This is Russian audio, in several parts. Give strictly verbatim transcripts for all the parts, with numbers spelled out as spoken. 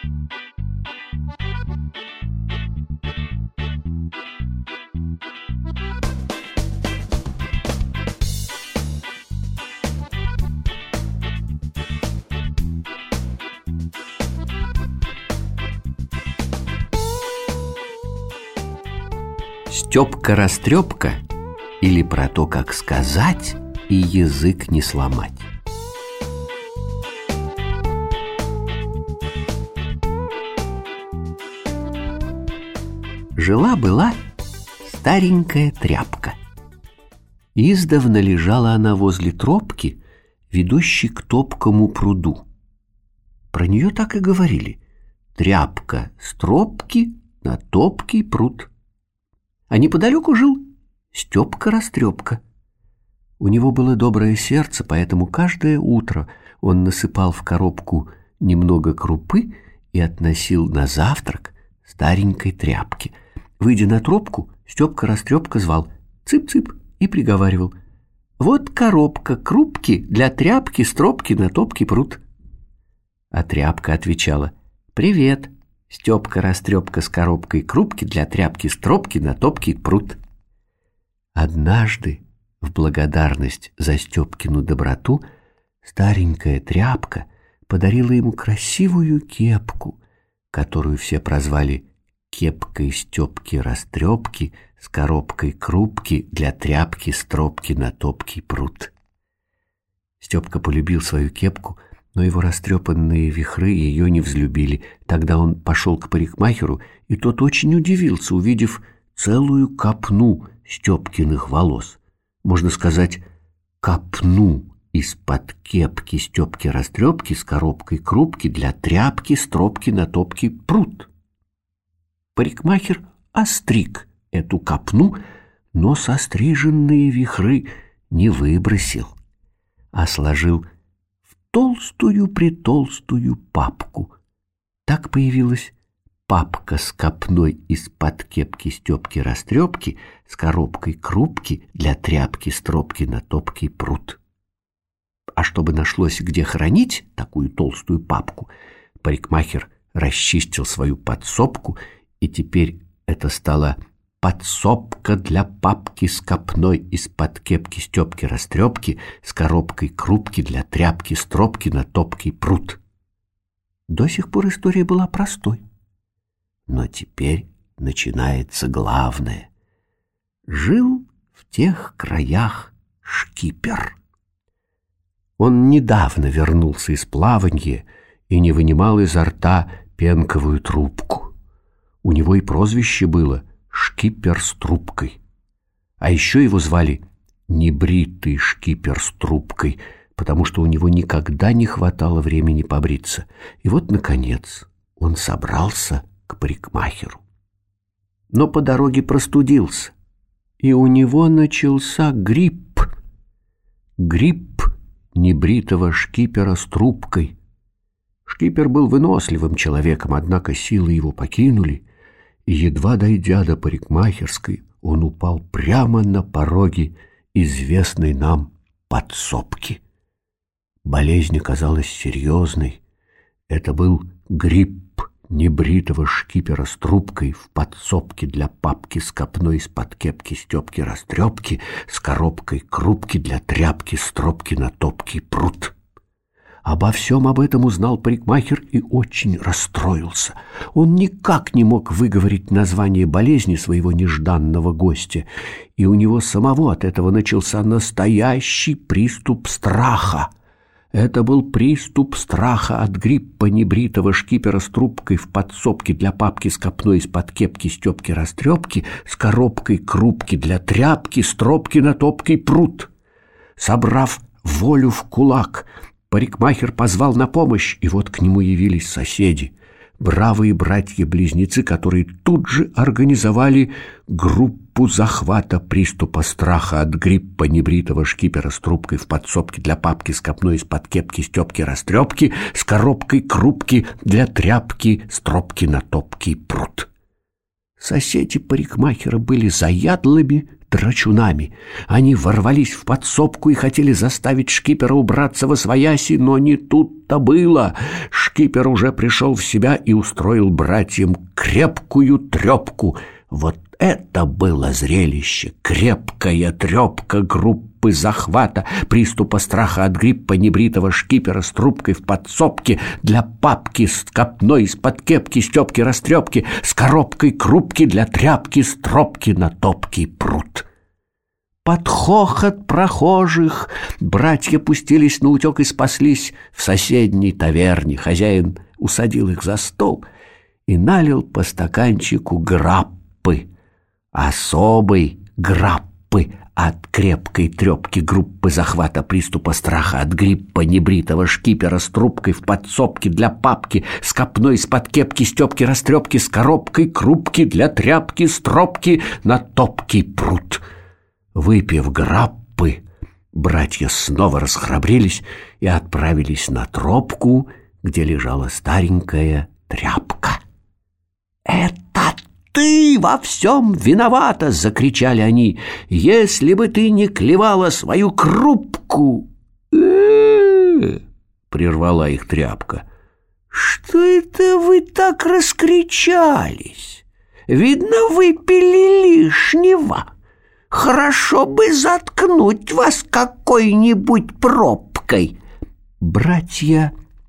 Стёпка-растрёпка, или про то, как сказать и язык не сломать. Жила-была старенькая тряпка. Издавна лежала она возле тропки, ведущей к топкому пруду. Про нее так и говорили: тряпка с тропки на топкий пруд. А неподалеку жил Стёпка-растрёпка. У него было доброе сердце, поэтому каждое утро он насыпал в коробку немного крупы и относил на завтрак старенькой тряпке. Выйдя на тропку, Стёпка-растрёпка звал «цып-цып» и приговаривал: «Вот коробка крупки для тряпки с тропки на топкий пруд». А тряпка отвечала: «Привет, Стёпка-растрёпка с коробкой крупки для тряпки с тропки на топкий пруд». Однажды, в благодарность за Стёпкину доброту, старенькая тряпка подарила ему красивую кепку, которую все прозвали кепкой Стёпки-растрёпки с коробкой крупки для тряпки с тропки на топкий пруд. Стёпка полюбил свою кепку, но его растрепанные вихры ее не взлюбили. Тогда он пошел к парикмахеру, и тот очень удивился, увидев целую копну Стёпкиных волос. Можно сказать, копну из-под кепки Стёпки-растрёпки с коробкой крупки для тряпки с тропки на топкий пруд. Парикмахер остриг эту копну, но состриженные вихры не выбросил, а сложил толстую-притолстую папку. Так появилась папка с копной из-под кепки Стёпки-растрёпки с коробкой крупки для тряпки с тропки на топкий пруд. А чтобы нашлось где хранить такую толстую папку, парикмахер расчистил свою подсобку, и теперь это стало подсобка для папки с копной из-под кепки Стёпки-растрёпки с коробкой крупки для тряпки с тропки на топкий пруд. До сих пор история была простой. Но теперь начинается главное. Жил в тех краях шкипер. Он недавно вернулся из плаванья и не вынимал изо рта пенковую трубку. У него и прозвище было «Шкипер с трубкой». А еще его звали «Небритый шкипер с трубкой», потому что у него никогда не хватало времени побриться. И вот, наконец, он собрался к парикмахеру. Но по дороге простудился, и у него начался грипп. Грипп небритого шкипера с трубкой. Шкипер был выносливым человеком, однако силы его покинули, и, едва дойдя до парикмахерской, он упал прямо на пороге известной нам подсобки. Болезнь оказалась серьезной. Это был грипп небритого шкипера с трубкой в подсобке для папки с копной из-под кепки Стёпки-растрёпки с коробкой крупки для тряпки с тропки на топкий пруд. Обо всем об этом узнал парикмахер и очень расстроился. Он никак не мог выговорить название болезни своего нежданного гостя, и у него самого от этого начался настоящий приступ страха. Это был приступ страха от гриппа небритого шкипера с трубкой в подсобке для папки с копной из-под кепки Стёпки-растрёпки с коробкой крупки для тряпки с тропки на топкий пруд. Собрав волю в кулак, парикмахер позвал на помощь, и вот к нему явились соседи, бравые братья-близнецы, которые тут же организовали группу захвата приступа страха от гриппа небритого шкипера с трубкой в подсобке для папки с копной из-под кепки Стёпки-растрёпки с коробкой крупки для тряпки с тропки на топкий пруд. Соседи парикмахера были заядлыми драчунами. Они ворвались в подсобку и хотели заставить шкипера убраться восвояси, но не тут-то было. Шкипер уже пришел в себя и устроил братьям крепкую трепку. Вот это было зрелище! Крепкая трепка группы захвата, приступа страха от гриппа небритого шкипера с трубкой в подсобке, для папки с копной из-под кепки Степки-растрепки, с коробкой крупки для тряпки стропки на топкий пруд. Под хохот прохожих братья пустились наутек и спаслись в соседней таверне. Хозяин усадил их за стол и налил по стаканчику граппы, особой граппы от крепкой трепки группы захвата, приступа страха от гриппа небритого шкипера с трубкой в подсобке для папки, с копной из-под кепки Степки-растрепки, с коробкой крупки для тряпки стропки на топкий пруд. Выпив граппы, братья снова расхрабрились и отправились на тропку, где лежала старенькая тряпка. «Это ты во всем виновата!» — закричали они. «Если бы ты не клевала свою крупку!» «Э-э-э!» — прервала их тряпка. «Что это вы так раскричались? Видно, выпили лишнего. Хорошо бы заткнуть вас какой-нибудь пробкой!» Братья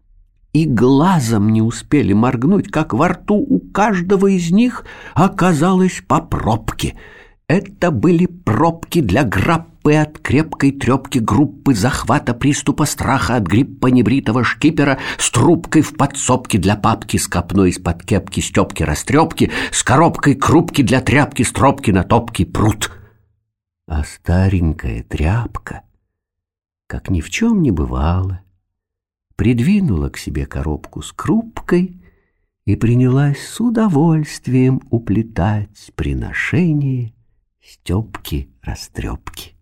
и глазом не успели моргнуть, как во рту у каждого из них оказалось по пробке. Это были пробки для граппы от крепкой трепки группы захвата, приступа страха от гриппа небритого шкипера, с трубкой в подсобке для папки, с копной из-под кепки Степки-растрепки, с коробкой крупки для тряпки стропки на топкий пруд. А старенькая тряпка, как ни в чем не бывало, придвинула к себе коробку с крупкой и принялась с удовольствием уплетать приношение Степки-растрепки.